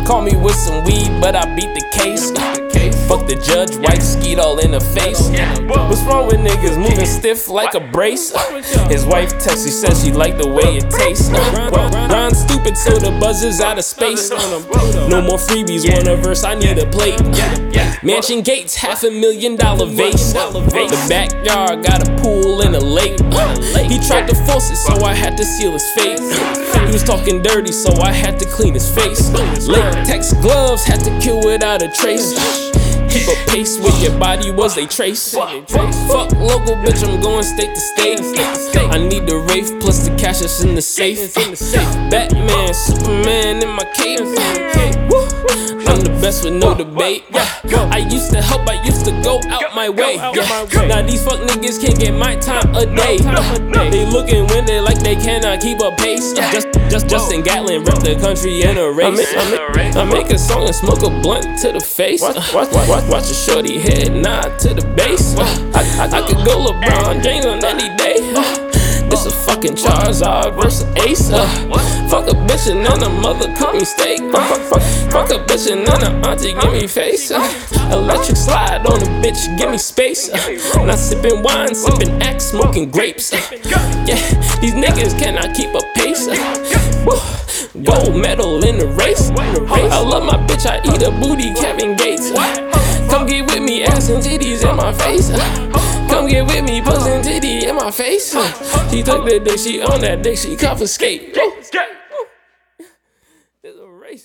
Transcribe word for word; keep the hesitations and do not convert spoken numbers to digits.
Call me with some weed, but I beat the case. Fuck the judge, white skeet all in the face. What's wrong with niggas moving stiff like a brace? His wife texts, she says she like the way it tastes. Grind stupid, so the buzz is out of space. No more freebies, want a verse, I need a plate. Mansion gates, half a million dollar vase. The backyard got a pool and a lake. He tried to force it, so I had to seal his fate. He was talking dirty, so I had to clean his face. Latex gloves, had to kill without a trace. Keep a pace with your body, was they trace? Fuck local, bitch, I'm going state to state. I need the Wraith plus the cash that's in the safe. Batman, Superman in my cave. I'm the best with no debate. I used to help, I used to go out my way. Now these fuck niggas can't get my time a day. They looking when they like they cannot keep a pace. Just, just Justin Gatlin rep the country in a race. I make a song and smoke a blunt to the face. Watch a shorty head nod to the bass. I, I, I could go LeBron James on any day. This a fucking Charizard versus Ace. Uh, fuck a bitch and then a mother cook me steak. Uh, fuck, fuck, fuck a bitch and then a auntie give me face. Uh, electric slide on a bitch, give me space. Uh, not sipping wine, sipping axe, smoking grapes. Uh, yeah, these niggas cannot keep a pace. Uh, gold medal in the race. I love my bitch, I eat a booty, Kevin Gates. Come get with me, ass and titties in my face. Come get with me, puss and titty in my face. She took the dick, she on that dick, she confiscate.